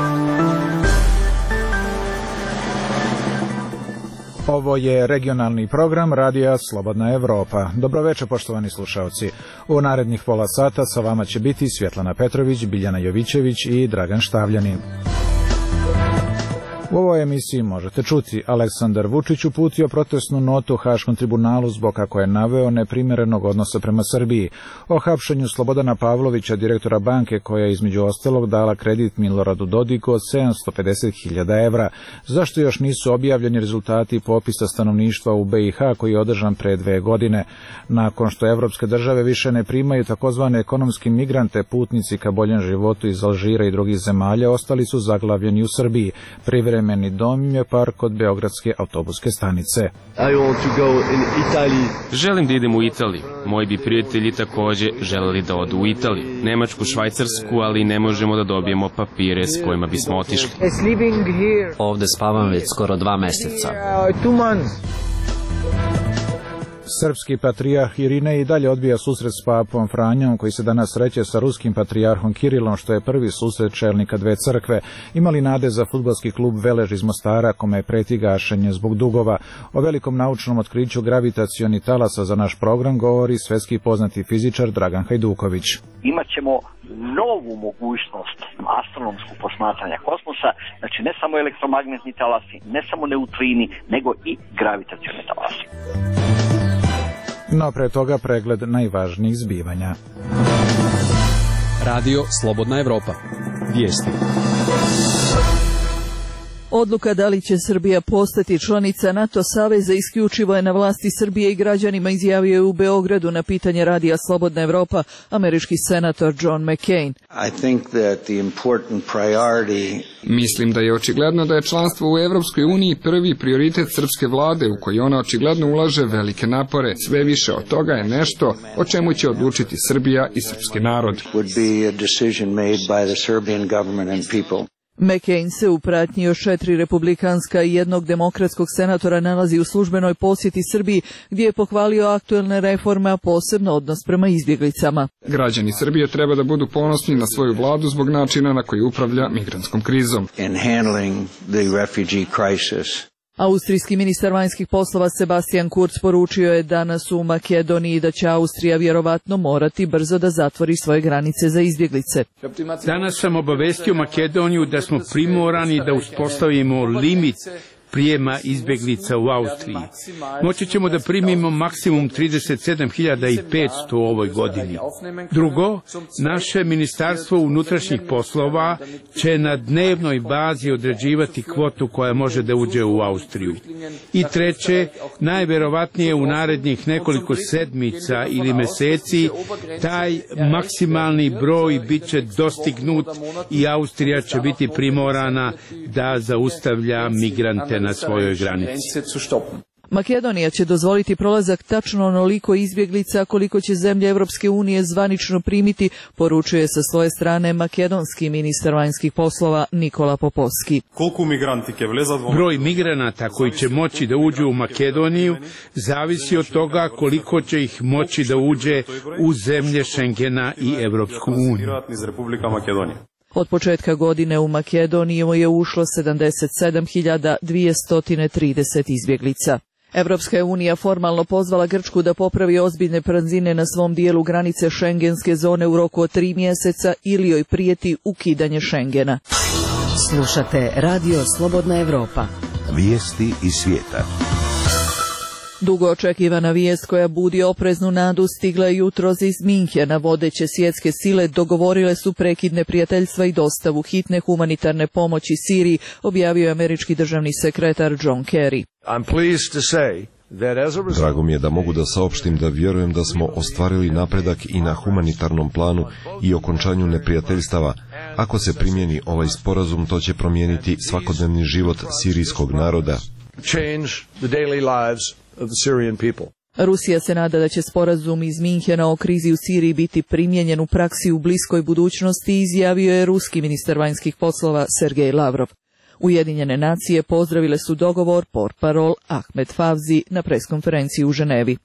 Ovo je regionalni program Radija Slobodna Evropa. Dobroveče, poštovani slušalci. U narednih pola sata sa vama će biti Svjetlana Petrović, Biljana Jovićević i Dragan Štavljanin. U ovoj emisiji možete čuti: Aleksandar Vučić uputio protestnu notu Haškom tribunalu zbog, kako je naveo, neprimjerenog odnosa prema Srbiji. O hapšenju Slobodana Pavlovića, direktora banke koja je između ostalog dala kredit Miloradu Dodiku od 750.000 evra. Zašto još nisu objavljeni rezultati popisa stanovništva u BiH koji je održan pre 2 godine? Nakon što evropske države više ne primaju takozvane ekonomske migrante, putnici ka boljem životu iz Alžira i drugih zemalja ostali su zaglavljeni u Srbiji. Privremeni dom im je park kod beogradske autobuske stanice. Želim da idem u Italiju. Moji bi prijatelji takođe želeli da odu u Italiju, Nemačku, Švajcarsku, ali ne možemo da dobijemo papire s kojima bismo otišli. Ovde spavam već skoro 2 meseca. Srpski patrijarh Irinej i dalje odbija susret s papom Franjom, koji se danas sreće sa ruskim patrijarhom Kirilom, što je prvi susret čelnika dve crkve. Imali nade za fudbalski klub Velež iz Mostara, kome preti gašenje zbog dugova. O velikom naučnom otkriću gravitacioni talasa za naš program govori svetski poznati fizičar Dragan Hajduković. Imaćemo novu mogućnost astronomsku posmatranja kosmosa, znači ne samo elektromagnetni talasi, ne samo neutrini, nego i gravitacioni talasi. No pre toga pregled najvažnijih zbivanja. Radio Slobodna Evropa. Vijesti. Odluka da li će Srbija postati članica NATO saveza isključivo je na vlasti Srbije i građanima, izjavio je u Beogradu na pitanje Radija Slobodna Evropa američki senator John McCain. Mislim da je očigledno da je članstvo u Evropskoj uniji prvi prioritet srpske vlade, u koji ona očigledno ulaže velike napore. Sve više od toga je nešto o čemu će odlučiti Srbija i srpski narod. McCain se u pratnji još 4 republikanska i 1 demokratskog senatora nalazi u službenoj posjeti Srbiji, gdje je pohvalio aktuelne reforme, a posebno odnos prema izbjeglicama. Građani Srbije treba da budu ponosni na svoju vladu zbog načina na koji upravlja migrantskom krizom. Austrijski ministar vanjskih poslova Sebastian Kurz poručio je danas u Makedoniji da će Austrija vjerovatno morati brzo da zatvori svoje granice za izbjeglice. Danas sam obavestio Makedoniju da smo primorani da uspostavimo limit prijema izbjeglica u Austriji. Moći ćemo da primimo maksimum 37.500 u ovoj godini. Drugo, naše ministarstvo unutrašnjih poslova će na dnevnoj bazi određivati kvotu koja može da uđe u Austriju. I treće, najverovatnije u narednih nekoliko sedmica ili meseci taj maksimalni broj bit će dostignut i Austrija će biti primorana da zaustavlja migrante na svojoj granici. Makedonija će dozvoliti prolazak tačno onoliko izbjeglica koliko će zemlje Evropske unije zvanično primiti, poručuje sa svoje strane makedonski ministar vanjskih poslova Nikola Popovski. Broj migranata koji će moći da uđu u Makedoniju zavisi od toga koliko će ih moći da uđe u zemlje Šengena i Evropsku uniju. Od početka godine u Makedoniju je ušlo 77.230 izbjeglica. Evropska je unija formalno pozvala Grčku da popravi ozbiljne praznine na svom dijelu granice šengenske zone u roku od 3 mjeseca ili joj prijeti ukidanje Šengena. Slušate Radio Slobodna Evropa. Vijesti iz svijeta. Dugo očekivana vijest koja budi opreznu nadu stigla je jutros iz Minhena. Vodeće svjetske sile dogovorile su prekid neprijateljstva i dostavu hitne humanitarne pomoći Siriji, objavio je američki državni sekretar John Kerry. Drago mi je da mogu da saopštim da vjerujem da smo ostvarili napredak i na humanitarnom planu i okončanju neprijateljstava. Ako se primjeni ovaj sporazum, to će promijeniti svakodnevni život sirijskog naroda. Rusija se nada da će sporazum iz Minhena o krizi u Siriji biti primijenjen u praksi u bliskoj budućnosti, izjavio je ruski ministar vanjskih poslova Sergej Lavrov. Ujedinjene nacije pozdravile su dogovor portparol Ahmed Favzi na preskonferenciji u Ženevi.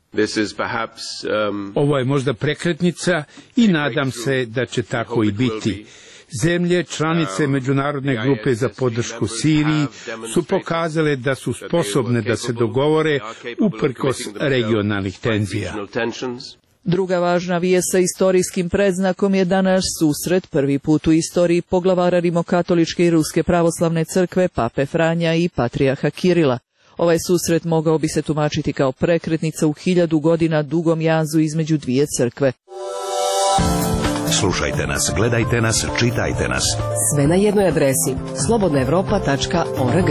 Ovo je možda prekretnica i nadam se da će tako i biti. Zemlje članice međunarodne grupe za podršku Siriji su pokazale da su sposobne da se dogovore uprkos regionalnih tenzija. Druga važna vijest sa istorijskim predznakom je danas susret, prvi put u istoriji, poglavara rimokatoličke i ruske pravoslavne crkve, pape Franja i patrijarha Kirila. Ovaj susret mogao bi se tumačiti kao prekretnica u 1000 godina dugom jazu između dvije crkve. Slušajte nas, gledajte nas, čitajte nas. Sve na jednoj adresi slobodnaevropa.org.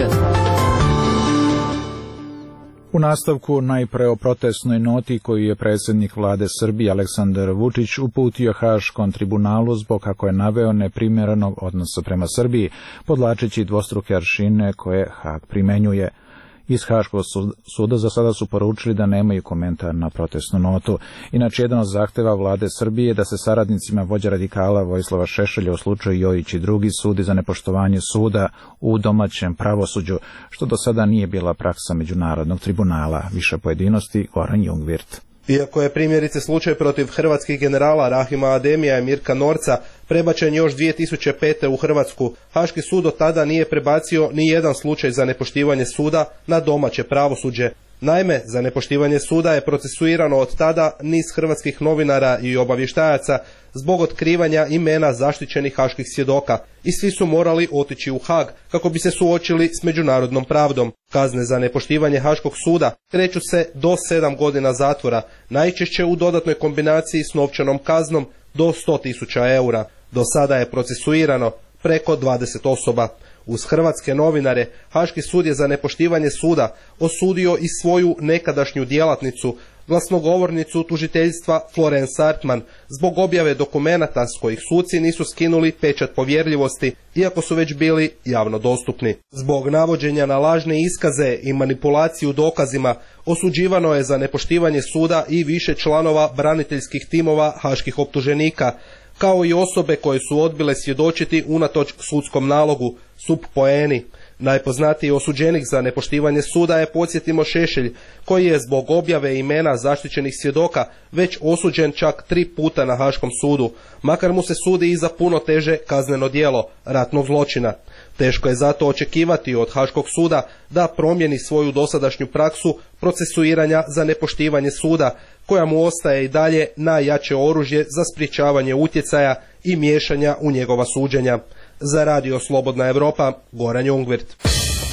U nastavku najpre o protestnoj noti koju je predsjednik vlade Srbije Aleksandar Vučić uputio Haškom tribunalu zbog, kako je naveo, neprimjerenog odnosa prema Srbiji, podlačeći dvostruke aršine koje Hag primenjuje. Iz Haškog suda za sada su poručili da nemaju komentar na protestnu notu. Inače, jedan od zahteva vlade Srbije je da se saradnicima vođa radikala Vojislava Šešelja u slučaju Jojić i drugi sudi za nepoštovanje suda u domaćem pravosuđu, što do sada nije bila praksa Međunarodnog tribunala. Više pojedinosti Goran Jungwirth. Iako je primjerice slučaj protiv hrvatskih generala Rahima Ademija i Mirka Norca prebačen još 2005. u Hrvatsku, Haški sud od tada nije prebacio ni jedan slučaj za nepoštivanje suda na domaće pravosuđe. Naime, za nepoštivanje suda je procesuirano od tada niz hrvatskih novinara i obavještajaca zbog otkrivanja imena zaštićenih haških svjedoka i svi su morali otići u Hag kako bi se suočili s međunarodnom pravdom. Kazne za nepoštivanje Haškog suda kreću se do 7 godina zatvora, najčešće u dodatnoj kombinaciji s novčanom kaznom do 100.000 eura. Do sada je procesuirano preko 20 osoba. Uz hrvatske novinare, Haški sud je za nepoštivanje suda osudio i svoju nekadašnju djelatnicu, glasnogovornicu tužiteljstva Florence Artman, zbog objave dokumenata s kojih suci nisu skinuli pečat povjerljivosti, iako su već bili javno dostupni. Zbog navođenja na lažne iskaze i manipulaciju dokazima, osuđivano je za nepoštivanje suda i više članova braniteljskih timova haških optuženika, kao i osobe koje su odbile svjedočiti unatoč sudskom nalogu, sub poeni. Najpoznatiji osuđenik za nepoštivanje suda je, podsjetimo, Šešelj, koji je zbog objave imena zaštićenih svjedoka već osuđen čak 3 puta na Haškom sudu, makar mu se sudi i za puno teže kazneno djelo, ratnog zločina. Teško je zato očekivati od Haškog suda da promijeni svoju dosadašnju praksu procesuiranja za nepoštivanje suda, koja mu ostaje i dalje najjače oružje za sprječavanje utjecaja i miješanja u njegova suđenja. Za Radio Slobodna Evropa, Goran Jungwirth.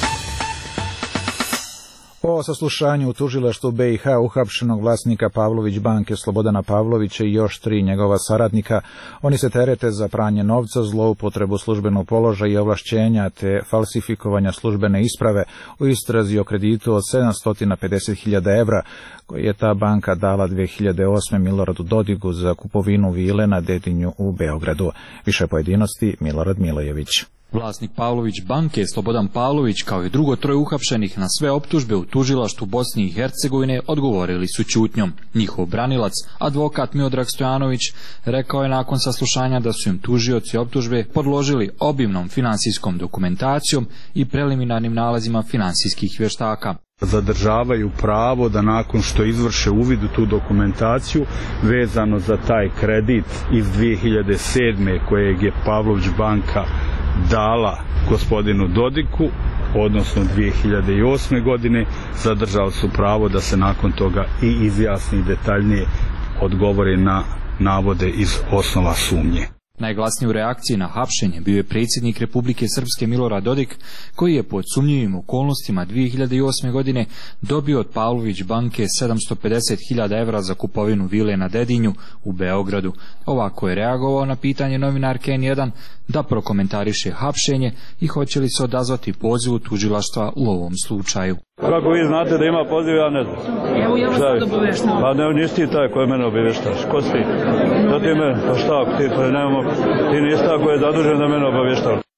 O saslušanju u tužilaštvu BiH uhapšenog vlasnika Pavlović banke Slobodana Pavlovića i još 3 njegova saradnika. Oni se terete za pranje novca, zloupotrebu službenog položaja i ovlašćenja te falsifikovanja službene isprave u istrazi o kreditu od 750.000 evra koji je ta banka dala 2008. Miloradu Dodigu za kupovinu vile na Dedinju u Beogradu. Više pojedinosti Milorad Milojević. Vlasnik Pavlović banke Slobodan Pavlović kao i drugo 3 uhapšenih na sve optužbe u tužilaštvu Bosne i Hercegovine odgovorili su ćutnjom. Njihov branilac, advokat Miodrag Stojanović, rekao je nakon saslušanja da su im tužioci optužbe podložili obimnom finansijskom dokumentacijom i preliminarnim nalazima finansijskih vještaka. Zadržavaju pravo da nakon što izvrše uvid u tu dokumentaciju vezano za taj kredit iz 2007. kojeg je Pavlović banka dala gospodinu Dodiku, odnosno 2008. godine, zadržali su pravo da se nakon toga i izjasni detaljnije odgovore na navode iz osnova sumnje. Najglasniji u reakciji na hapšenje bio je predsjednik Republike Srpske Milorad Dodik, koji je pod sumnjivim okolnostima 2008. godine dobio od Pavlović banke 750.000 evra za kupovinu vile na Dedinju u Beogradu. Ovako je reagovao na pitanje novinarke N1 da prokomentariše hapšenje i hoće li se odazvati pozivu tužilaštva u ovom slučaju. Kako vi znate da ima poziv, ja ne znam. Evo ja vas sad obaveštavam. Pa ne, nisi ti taj koji mene obavještaš. Ko si ti? Da ti me, pa šta, ti nisi taj koji je zadužen da mene obavještava.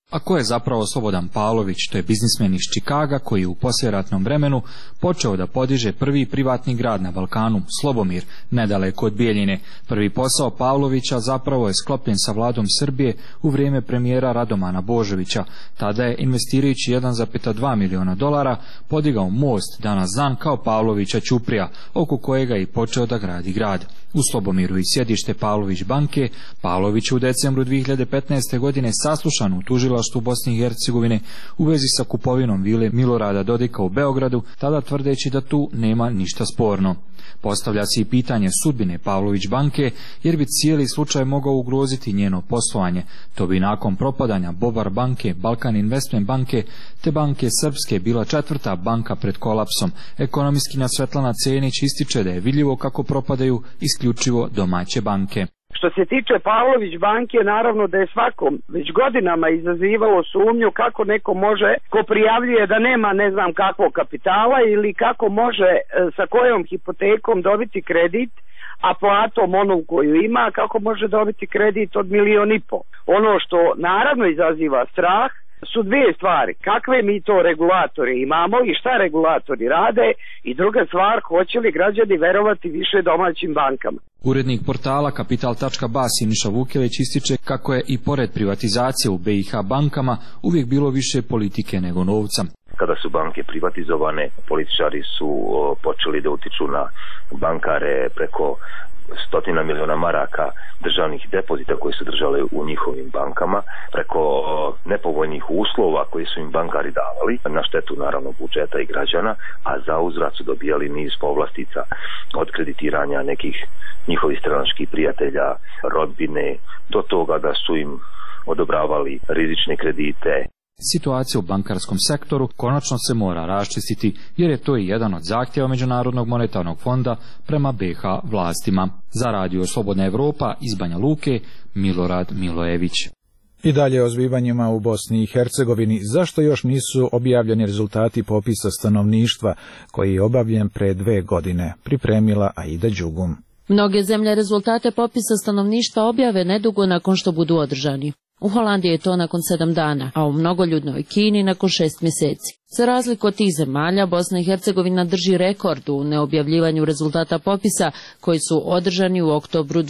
A ko je zapravo Slobodan Pavlović? To je biznismen iz Čikaga koji je u poslijeratnom vremenu počeo da podiže prvi privatni grad na Balkanu, Slobomir, nedaleko od Bijeljine. Prvi posao Pavlovića zapravo je sklopljen sa vladom Srbije u vrijeme premijera Radomana Božovića. Tada je, investirajući $1,2 miliona, podigao most danas znan kao Pavlovića ćuprija, oko kojega je i počeo da gradi grad. U Slobomiru i sjedište Pavlović banke. Pavlović u decembru 2015. godine saslušan u tužilaštvu Bosne i Hercegovine u vezi sa kupovinom vile Milorada Dodika u Beogradu, tada tvrdeći da tu nema ništa sporno. Postavlja se i pitanje sudbine Pavlović banke, jer bi cijeli slučaj mogao ugroziti njeno poslovanje. To bi nakon propadanja Bobar banke, Balkan Investment banke te banke Srpske bila četvrta banka pred kolapsom. Ekonomistkinja Svetlana Cenić ističe da je vidljivo kako propadaju isključivo domaće banke. Što se tiče Pavlović banke, naravno da je svakom već godinama izazivalo sumnju kako neko može, ko prijavljuje da nema ne znam kakvog kapitala ili kako može sa kojom hipotekom dobiti kredit, a platom onu koju ima, kako može dobiti kredit od 1,5 miliona. Ono što naravno izaziva strah su dvije stvari. Kakve mi to regulatore imamo i šta regulatori rade, i druga stvar, hoće li građani verovati više domaćim bankama. Urednik portala Kapital.ba Siniša Vukelić ističe kako je i pored privatizacije u BiH bankama uvijek bilo više politike nego novca. Kada su banke privatizovane, političari su počeli da utiču na bankare preko stotina miliona maraka državnih depozita koji su držali u njihovim bankama, preko nepovoljnih uslova koji su im bankari davali, na štetu naravno budžeta i građana, a za uzvrat su dobijali niz povlastica od kreditiranja nekih njihovih stranačkih prijatelja, rodbine, do toga da su im odobravali rizične kredite. Situacija u bankarskom sektoru konačno se mora raščistiti, jer je to i jedan od zahtjeva Međunarodnog monetarnog fonda prema BiH vlastima. Za Radio Slobodna Evropa iz Banja Luke, Milorad Milojević. I dalje o zbivanjima u Bosni i Hercegovini. Zašto još nisu objavljeni rezultati popisa stanovništva koji je obavljen pre 2 godine? Pripremila Aida Đugum. Mnoge zemlje rezultate popisa stanovništva objave nedugo nakon što budu održani. U Holandiji je to nakon 7 dana, a u mnogoljudnoj Kini nakon 6 mjeseci. Za razliku od tih zemalja, Bosna i Hercegovina drži rekord u neobjavljivanju rezultata popisa koji su održani u oktobru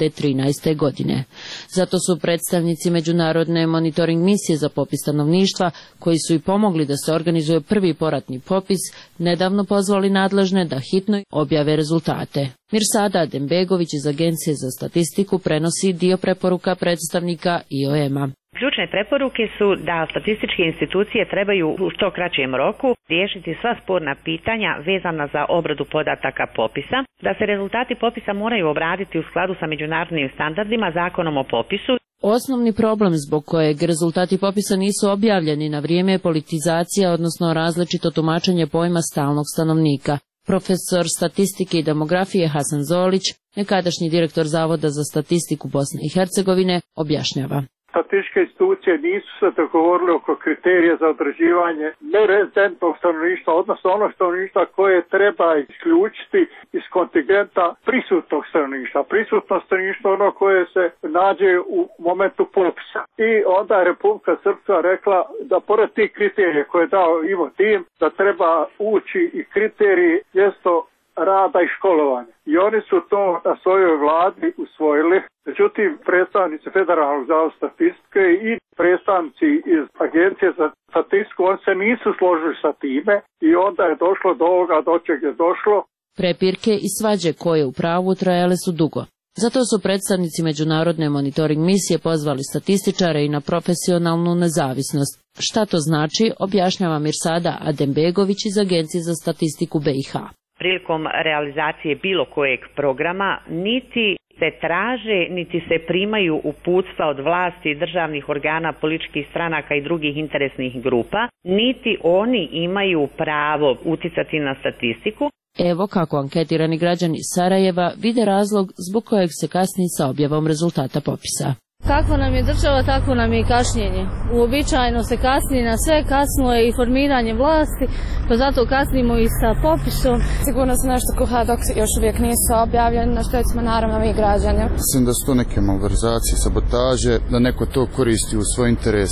2013. godine. Zato su predstavnici Međunarodne monitoring misije za popis stanovništva, koji su i pomogli da se organizuje prvi poratni popis, nedavno pozvali nadležne da hitno objave rezultate. Mirsada Adembegović iz Agencije za statistiku prenosi dio preporuka predstavnika IOM-a. Ključne preporuke su da statističke institucije trebaju u što kraćem roku riješiti sva sporna pitanja vezana za obradu podataka popisa, da se rezultati popisa moraju obraditi u skladu sa međunarodnim standardima, zakonom o popisu. Osnovni problem zbog kojeg rezultati popisa nisu objavljeni na vrijeme je politizacija, odnosno različito tumačenje pojma stalnog stanovnika. Profesor statistike i demografije Hasan Zolić, nekadašnji direktor Zavoda za statistiku Bosne i Hercegovine, objašnjava. Statističke institucije nisu se dogovorile oko kriterija za određivanje nerezidentnog stanovništva, odnosno ono stanovništva koje treba isključiti iz kontingenta prisutnog stanovništva. Prisutno stanovništvo ono koje se nađe u momentu popisa. I onda je Republika Srpska rekla da pored tih kriterija koje je dao Ivo Tim, da treba ući i kriteriji mjesto rada i školovanja. I oni su to na svojoj vladi usvojili. Međutim, predstavnici Federalnog zavoda statistike i predstavnici iz Agencije za statistiku, oni se nisu složili sa time i onda je došlo do ovoga do čeg je došlo. Prepirke i svađe koje u pravu trajale su dugo. Zato su predstavnici Međunarodne monitoring misije pozvali statističare i na profesionalnu nezavisnost. Šta to znači, objašnjava Mirsada Adembegović iz Agencije za statistiku BiH. Prilikom realizacije bilo kojeg programa niti se traže, niti se primaju uputstva od vlasti, državnih organa, političkih stranaka i drugih interesnih grupa, niti oni imaju pravo uticati na statistiku. Evo kako anketirani građani Sarajeva vide razlog zbog kojeg se kasni sa objavom rezultata popisa. Kako nam je država, tako nam je i kašnjenje. Uobičajeno se kasni na sve, kasno je i formiranje vlasti, pa zato kasnimo i sa popisom. Sigurno se nešto kuha dok još uvijek nisu objavljeni, na što smo naravno mi građani. Mislim da su to neke malverzacije, sabotaže, da neko to koristi u svoje interese.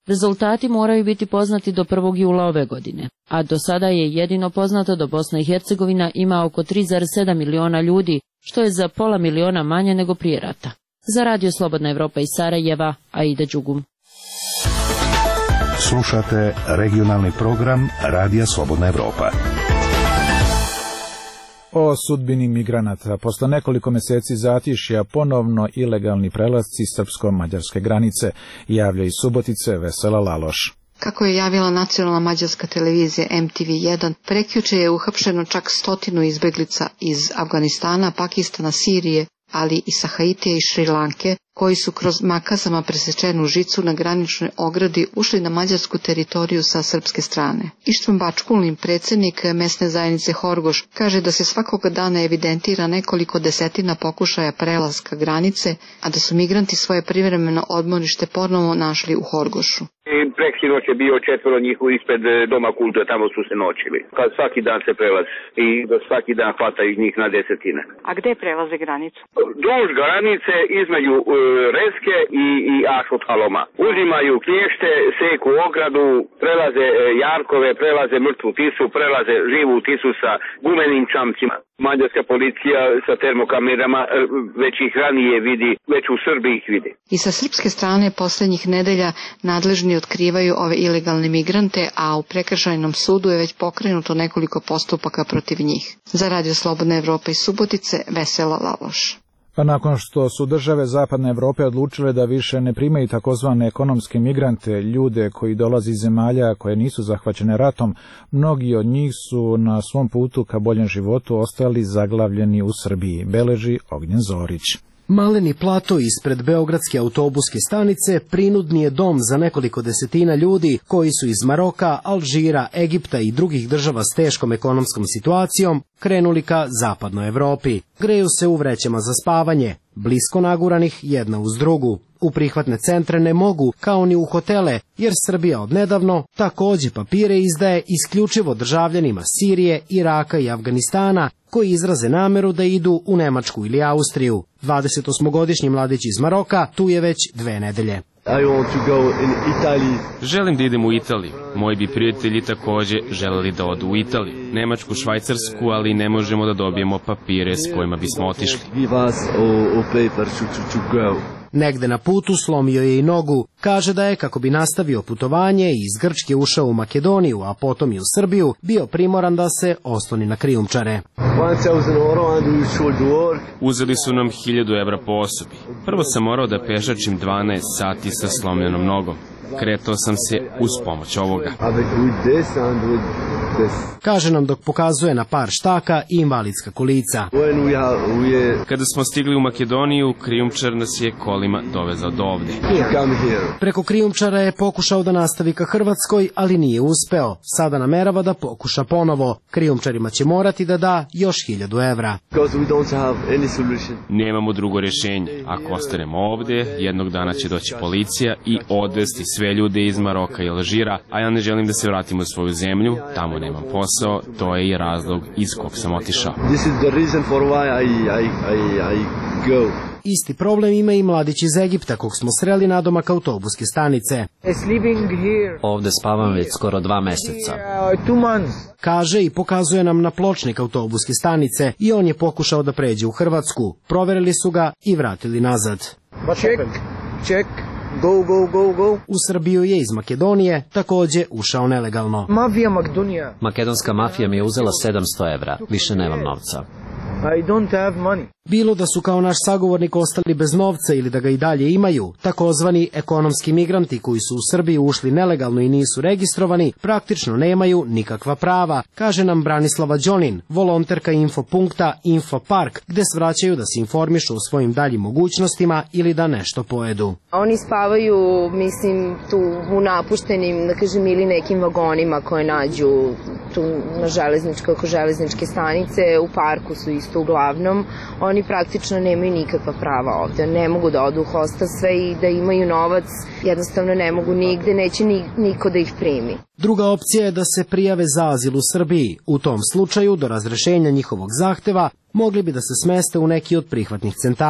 Rezultati moraju biti poznati do 1. jula ove godine, a do sada je jedino poznato da Bosna i Hercegovina ima oko 3,7 miliona ljudi, što je za pola miliona manje nego prije rata. Za Radio Slobodna Evropa iz Sarajeva, Aida Đugum. Slušate regionalni program Radija Slobodna Evropa. O sudbini migranata. Posle nekoliko meseci zatišja ponovno ilegalni prelasci srpsko-mađarske granice, javlja iz Subotice Vesela Laloš. Kako je javila nacionalna mađarska televizija MTV1, prekjuče je uhapšeno čak 100 izbeglica iz Afganistana, Pakistana, Sirije, ali i sa Haitija i Šri Lanke, koji su kroz makazama presečenu žicu na graničnoj ogradi ušli na mađarsku teritoriju sa srpske strane. Ištvan Bačkulin, predsjednik mesne zajednice Horgoš, kaže da se svakoga dana evidentira nekoliko desetina pokušaja prelaska granice, a da su migranti svoje privremeno odmorište ponovo našli u Horgošu. Preksinoć je bio 4 njih ispred Doma kulture, tamo su se noćili. Kad svaki dan se prelazi i da svaki dan hvataju njih na desetine. A gde prelaze granicu? Duž granice između Reske i Ašothaloma. Uzimaju klješte, seku ogradu, prelaze jarkove, prelaze mrtvu Tisu, prelaze živu Tisu sa gumenim čamcima. Mađarska policija sa termokamerama već ih ranije vidi, već u Srbiji ih vidi. I sa srpske strane posljednjih nedelja nadležni otkrivaju ove ilegalne migrante, a u prekršajnom sudu je već pokrenuto nekoliko postupaka protiv njih. Za Radio Slobodna Evropa iz Subotice, Vesela Laloš. Pa nakon što su države Zapadne Evrope odlučile da više ne primaju takozvane ekonomske migrante, ljude koji dolaze iz zemalja koje nisu zahvaćene ratom, mnogi od njih su na svom putu ka boljem životu ostali zaglavljeni u Srbiji, beleži Ognjen Zorić. Maleni plato ispred beogradske autobuske stanice prinudni je dom za nekoliko desetina ljudi koji su iz Maroka, Alžira, Egipta i drugih država s teškom ekonomskom situacijom krenuli ka zapadnoj Evropi. Greju se u vrećama za spavanje, blisko naguranih jedna uz drugu. U prihvatne centre ne mogu, kao ni u hotele, jer Srbija odnedavno takođe papire izdaje isključivo državljanima Sirije, Iraka i Afganistana, koji izraze nameru da idu u Nemačku ili Austriju. 28-godišnji mladić iz Maroka tu je već 2 nedelje. Želim da idem u Italiju. Moji bi prijatelji takođe želeli da odu u Italiju, Nemačku, Švajcarsku, ali ne možemo da dobijemo papire s kojima bismo otišli. Negde na putu slomio je i nogu. Kaže da je, kako bi nastavio putovanje i iz Grčke ušao u Makedoniju, a potom i u Srbiju, bio primoran da se osloni na krijumčare. Uzeli su nam 1000 evra po osobi. Prvo sam morao da pešačim 12 sati sa slomljenom nogom. Kretao sam se uz pomoć ovoga. Kaže nam dok pokazuje na par štaka i invalidska kolica. Kada smo stigli u Makedoniju, krijumčar nas je kolima dovezao do ovde. Preko krijumčara je pokušao da nastavi ka Hrvatskoj, ali nije uspeo. Sada namerava da pokuša ponovo. Krijumčarima će morati da da još 1000 evra. Nemamo drugo rješenje. Ako ostanemo ovde, jednog dana će doći policija i odvesti sve ljude iz Maroka i Alžira, a ja ne želim da se vratimo u svoju zemlju, tamo nemam posao, to je i razlog iz kog sam otišao. Isti problem ima i mladić iz Egipta, kog smo sreli nadomak autobuske stanice. Ovde spavam već skoro 2 meseca. Kaže i pokazuje nam na pločnik autobuske stanice i on je pokušao da pređe u Hrvatsku. Proverili su ga i vratili nazad. Check. Go. U Srbiju je iz Makedonije takođe ušao nelegalno. Makedonska mafija mi je uzela 700 evra. Više nemam novca. I don't have money. Bilo da su kao naš sagovornik ostali bez novca ili da ga i dalje imaju, takozvani ekonomski migranti koji su u Srbiju ušli nelegalno i nisu registrovani, praktično nemaju nikakva prava, kaže nam Branislava Đonin, volonterka infopunkta Infopark, gde svraćaju da se informišu o svojim daljim mogućnostima ili da nešto pojedu. Oni spavaju, mislim, tu u napuštenim, da kažem, ili nekim vagonima koje nađu tu na železničke stanice, u parku su isto uglavnom. Oni praktično nemaju nikakva prava ovde, ne mogu da odu u hostelstve i da imaju novac, jednostavno ne mogu nigde, neće niko da ih primi. Druga opcija je da se prijave za azil u Srbiji. U tom slučaju, do razrešenja njihovog zahteva, mogli bi da se smeste u neki od prihvatnih centara.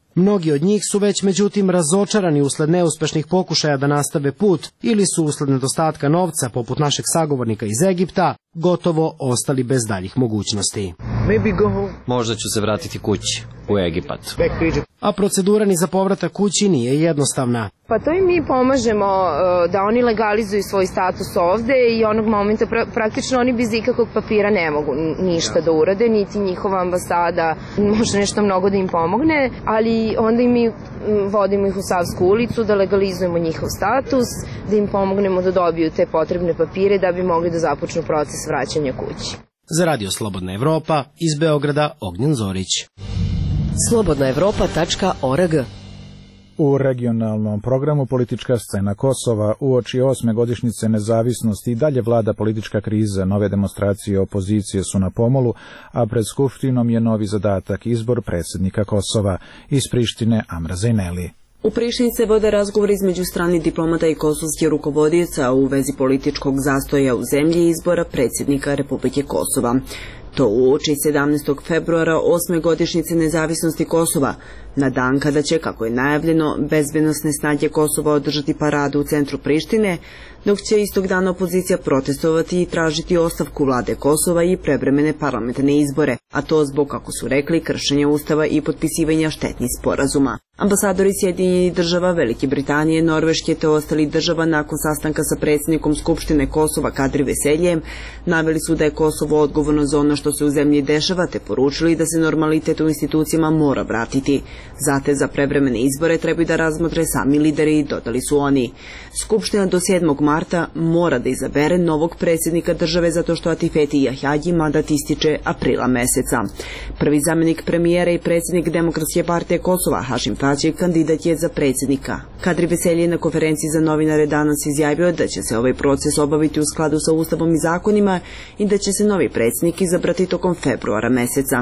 Mnogi od njih su već međutim razočarani usled neuspešnih pokušaja da nastave put ili su usled nedostatka novca, poput našeg sagovornika iz Egipta, gotovo ostali bez daljih mogućnosti. Možda ću se vratiti kući, u Egipat. A procedura ni za povratak kući nije jednostavna. Pa to i mi pomažemo da oni legalizuju svoj status ovde i onog momenta praktično oni bez ikakvog papira ne mogu ništa da urade, niti njihova ambasada može nešto mnogo da im pomogne, ali onda i mi vodimo ih u Savsku ulicu da legalizujemo njihov status, da im pomognemo da dobiju te potrebne papire da bi mogli da započnu proces vraćanja kući. Za Radio Slobodna Evropa, iz Beograda, Ognjen Zorić. slobodnaevropa.org. U regionalnom programu Politička scena Kosova uoči 8. godišnjice nezavisnosti i dalje vlada politička kriza. Nove demonstracije opozicije su na pomolu, a pred Skupštinom je novi zadatak izbor predsjednika Kosova. Iz Prištine Amra Zejneli. U Prištini se vode razgovor između stranih diplomata i kosovskih rukovodioca u vezi političkog zastoja u zemlji i izbora predsjednika Republike Kosova. To uoči 17. februara 8. godišnjice nezavisnosti Kosova, na dan kada će, kako je najavljeno, bezbednosne snage Kosova održati paradu u centru Prištine, dok će istog dana opozicija protestovati i tražiti ostavku vlade Kosova i prevremene parlamentarne izbore, a to zbog, kako su rekli, kršenja ustava i potpisivanja štetnih sporazuma. Ambasadori Sjedinjenih država, Velike Britanije, Norveške te ostali država nakon sastanka sa predsjednikom Skupštine Kosova Kadri Veseljem naveli su da je Kosovo odgovorno za ono što se u zemlji dešava, te poručili da se normalitet u institucijama mora vratiti. Zate za prevremene izbore trebaju da razmotre sami lideri, dodali su oni. Skupština do 7. marta mora da izabere novog predsjednika države zato što Atifeti Jahjaji mandat ističe aprila meseca. Prvi zamjenik premijera i predsjednik Demokratske partije Kosova Hašim Tači kandidat je za predsjednika. Kadri Veselje na konferenciji za novinare danas izjavio da će se ovaj proces obaviti u skladu sa ustavom i zakonima i da će se novi predsjednik izabrati tokom februara meseca.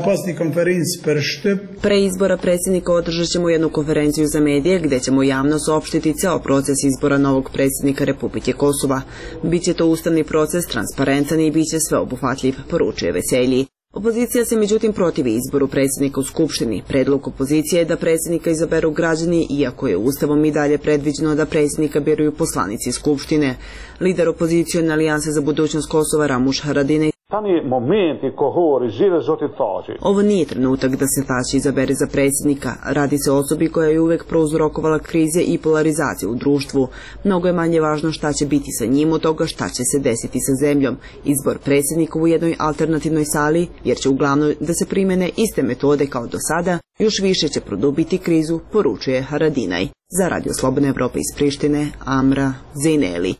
Pre izbora predsjednika održat ćemo jednu konferenciju za medije gdje ćemo javno saopštiti ceo proces izbora novog predsjednika Republike Kosova. Biće to ustavni proces, transparentan i biće sveobuhvatljiv, poručuje Veselji. Opozicija se međutim protivi izboru predsjednika u Skupštini. Predlog opozicije je da predsjednika izaberu građani, iako je ustavom i dalje predviđeno da predsjednika biraju poslanici Skupštine. Lider opozicione Alijanse za budućnost Kosova Ramuš Haradinaj: ovo nije trenutak da se Tači izabere za predsjednika. Radi se o osobi koja je uvek prouzrokovala krize i polarizaciju u društvu. Mnogo je manje važno šta će biti sa njim od toga šta će se desiti sa zemljom. Izbor predsjednika u jednoj alternativnoj sali, jer će uglavnom da se primene iste metode kao do sada, još više će produbiti krizu, poručuje Haradinaj. Za Radio Slobodna Evropa iz Prištine, Amra Zejneli.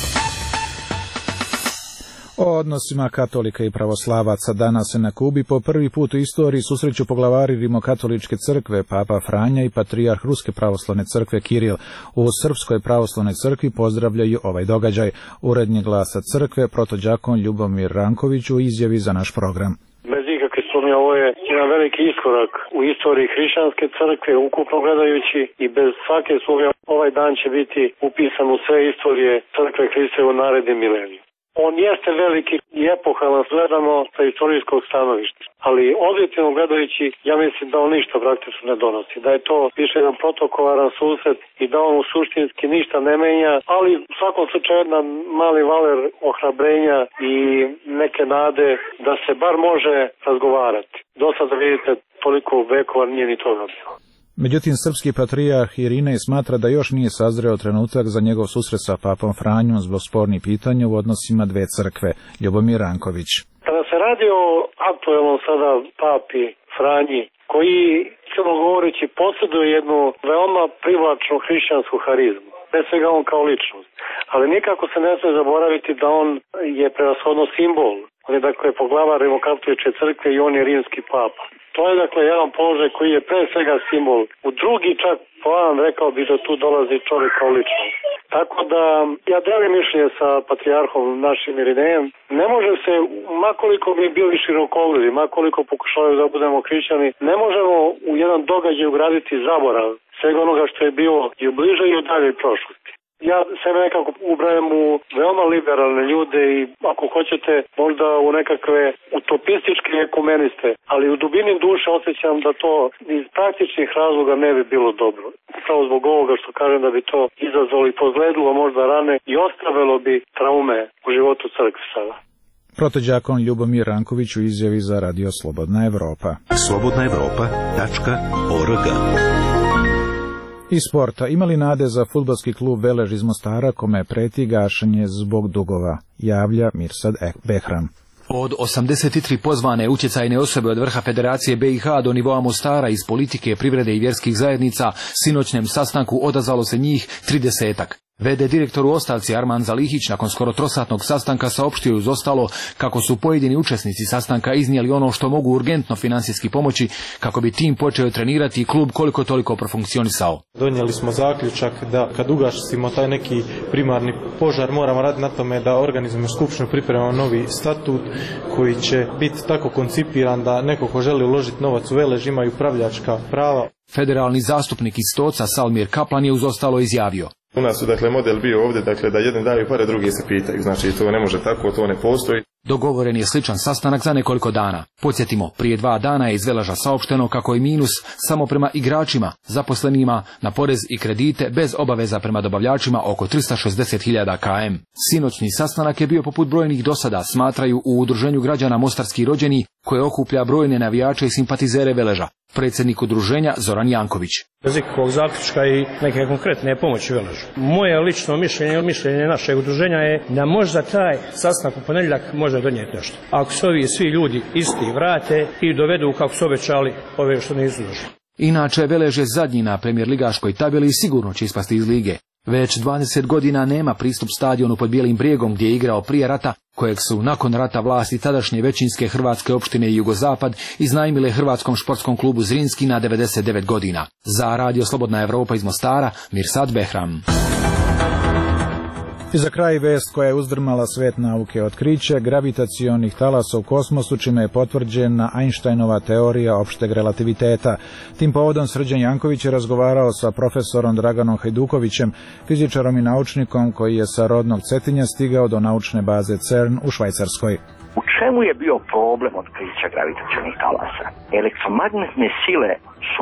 O odnosima katolika i pravoslavaca danas se na Kubi po prvi put u istoriji susreću poglavari Rimokatoličke crkve, Papa Franja i patrijarh Ruske pravoslavne crkve Kiril. U Srpskoj pravoslavnoj crkvi pozdravljaju ovaj događaj. Urednik Glasa crkve, protođakon Ljubomir Ranković u izjavi za naš program. Bez ikakve sumnje ovo je jedan veliki iskorak u istoriji hrišćanske crkve, ukupno gledajući, i bez svake sumnje ovaj dan će biti upisan u sve istorije crkve Hriste u narednim mileniju. On jeste veliki i epohalan gledano sa istorijskog stanovišta, ali objektivno gledajući, ja mislim da on ništa praktično ne donosi, da je to više jedan protokolaran susret i da on u suštinski ništa ne menja, ali u svakom slučaju jedan mali valer ohrabrenja i neke nade da se bar može razgovarati. Do sada vidite, toliko vekova nije ni toga bilo. Međutim, srpski patrijarh Irinej smatra da još nije sazreo trenutak za njegov susret sa papom Franjom zbog spornih pitanja u odnosima dve crkve. Ljubomir Ranković. Kada se radi o aktuelnom sada papi Franji, koji, iskreno govoreći, posjeduje jednu veoma privlačnu hrišćansku harizmu, pre svega on kao ličnost, ali nikako se ne smije zaboraviti da on je prevashodno simbol. On je dakle poglavar Rimokatoličke crkve i on je rimski papa. To je dakle jedan položaj koji je pre svega simbol. U drugi čak plan, rekao bih da tu dolazi čovjek kao ličnost. Tako da ja delim mišljenje sa patrijarhom našim Irinejem. Ne može se, makoliko bi bili širokogledi, makoliko pokušavaju da budemo hrišćani, ne možemo u jedan događaj ugraditi zaborav svega onoga što je bilo i u bližoj i u daljoj prošlosti. Ja se nekako ubrajam u veoma liberalne ljude i ako hoćete možda u nekakve utopističke ekumeniste, ali u dubini duše osjećam da to iz praktičnih razloga ne bi bilo dobro. Upravo zbog ovoga što kažem da bi to izazvalo i pozledilo možda rane i ostavilo bi traume u životu crkve sada. Protođakon Ljubomir Ranković u izjavi za Radio Slobodna Evropa. slobodnaevropa.org. Iz sporta, imali nade za fudbalski klub Velež iz Mostara kome preti gašenje zbog dugova, javlja Mirsad Behram. Od 83 pozvane utjecajne osobe od vrha Federacije BiH do nivoa Mostara iz politike, privrede i vjerskih zajednica, sinoćnem sastanku odazvalo se njih 30-ak. VD direktor u ostavci Arman Zalihić nakon skoro trosatnog sastanka saopštio uz ostalo kako su pojedini učesnici sastanka iznijeli ono što mogu urgentno financijski pomoći kako bi tim počeo trenirati i klub koliko toliko profunkcionisao. Donijeli smo zaključak da kad ugasimo taj neki primarni požar moramo raditi na tome da organizujemo skupštinu, pripremamo novi statut koji će biti tako koncipiran da neko ko želi uložiti novac u Velež ima i upravljačka prava. Federalni zastupnik iz Stoca Salmir Kaplan je uz ostalo izjavio: U nas su model bio ovdje da jedan daju pare, drugi se pitaju. Znači to ne može tako, to ne postoji. Dogovoren je sličan sastanak za nekoliko dana. Podsjetimo, prije 2 dana je iz Veleža saopšteno kako je minus samo prema igračima, zaposlenima, na porez i kredite bez obaveza prema dobavljačima oko 360.000 km. Sinoćni sastanak je bio poput brojnih dosada, smatraju u Udruženju građana Mostarski rođeni, koje okuplja brojne navijače i simpatizere Veleža. Predsjednik udruženja Zoran Janković. Bez ikakvog zaključka i neke konkretne pomoći Veležu. Moje lično mišljenje našeg udruženja je da možda taj sastanak u ponedjeljak može donijeti nešto. Ako se ovi svi ljudi isti vrate i dovedu kako su obećali ove što nisu došli. Inače, Velež je zadnji na premijer ligaškoj tabeli i sigurno će ispasti iz lige. Već 20 godina nema pristup stadionu pod Bijelim brijegom gdje je igrao prije rata, kojeg su nakon rata vlasti tadašnje većinske hrvatske opštine i Jugozapad iznajmile Hrvatskom športskom klubu Zrinski na 99 godina. Za Radio Slobodna Evropa iz Mostara, Mirsad Behram. I za kraj vest koja je uzdrmala svet nauke, otkriće gravitacionih talasa u kosmosu, čime je potvrđena Einsteinova teorija opšteg relativiteta. Tim povodom Srđan Janković je razgovarao sa profesorom Draganom Hajdukovićem, fizičarom i naučnikom koji je sa rodnog Cetinja stigao do naučne baze CERN u Švajcarskoj. U čemu je bio problem otkrića gravitacionih talasa? Elektromagnetne sile su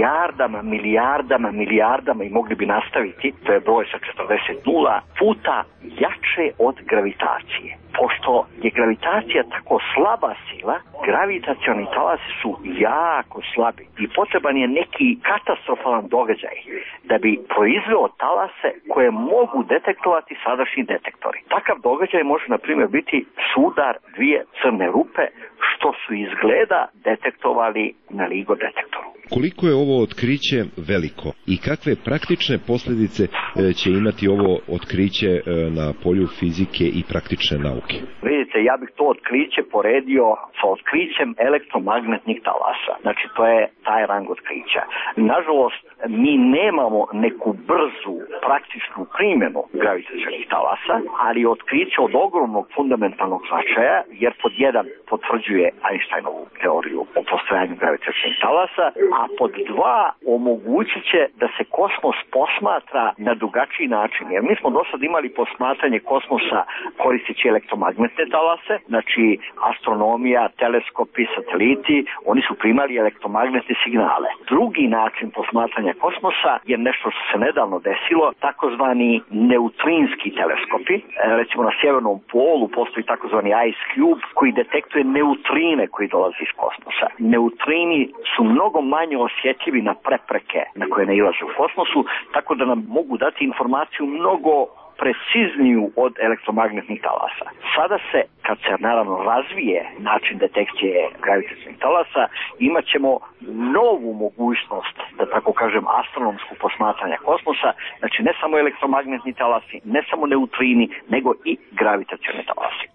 milijardama i mogli bi nastaviti, to je broj sa 40 puta jače od gravitacije. Pošto je gravitacija tako slaba sila, gravitacioni talasi su jako slabi i potreban je neki katastrofalan događaj da bi proizveo talase koje mogu detektovati sadašnji detektori. Takav događaj može na primjer biti sudar 2 crne rupe, što su izgleda detektovali na LIGO detektoru. Koliko je ovo otkriće veliko i kakve praktične posljedice će imati ovo otkriće na polju fizike i praktične nauke? Vidite, ja bih to otkriće poredio sa otkrićem elektromagnetnih talasa. Znači, to je taj rang otkrića. Nažalost, mi nemamo neku brzu praktičnu primjenu gravitacionih talasa, ali otkriće od ogromnog fundamentalnog značaja, jer pod 1 potvrđuje Einsteinovu teoriju o postojanju gravitacionih talasa, a pod 2 omogućit će da se kosmos posmatra na drugačiji način. Jer mi smo do sad imali posmatranje kosmosa koristeći elektromagnetne talase, znači astronomija, teleskopi, sateliti, oni su primali elektromagnetne signale. Drugi način posmatranja kosmosa je nešto što se nedavno desilo, takozvani neutrinski teleskopi. Recimo na sjevernom polu postoji takozvani Ice Cube koji detektuje neutrine koji dolaze iz kosmosa. Neutrini su mnogo manje osjetljivi na prepreke na koje nailaze u kosmosu, tako da nam mogu dati informaciju mnogo precizniju od elektromagnetnih talasa. Sada se, kad se naravno razvije način detekcije gravitacionih talasa, imat ćemo novu mogućnost, da tako kažem, astronomsku posmatranja kosmosa, znači ne samo elektromagnetni talasi, ne samo neutrini, nego i gravitacioni talasi.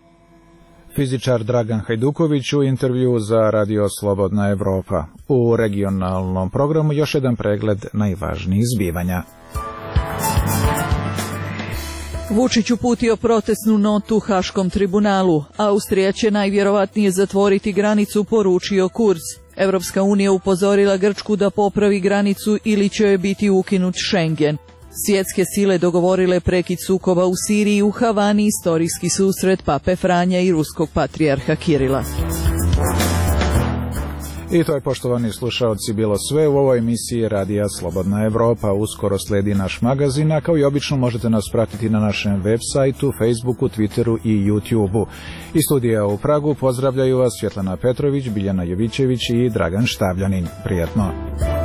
Fizičar Dragan Hajduković u intervju za Radio Slobodna Evropa. U regionalnom programu još jedan pregled najvažnijih zbivanja. Vučić uputio protestnu notu Haškom tribunalu. Austrija će najvjerovatnije zatvoriti granicu, poručio Kurz. Europska unija upozorila Grčku da popravi granicu ili će joj biti ukinut Schengen. Svjetske sile dogovorile prekid sukoba u Siriji, u Havani istorijski susret Pape Franja i ruskog patrijarha Kirila. I to je, poštovani slušaoci, bilo sve u ovoj emisiji Radija Slobodna Evropa. Uskoro sledi naš magazin, a kao i obično možete nas pratiti na našem web sajtu, Facebooku, Twitteru i YouTubeu. Iz studija u Pragu pozdravljaju vas Svjetlana Petrović, Biljana Jovićević i Dragan Štavljanin. Prijatno!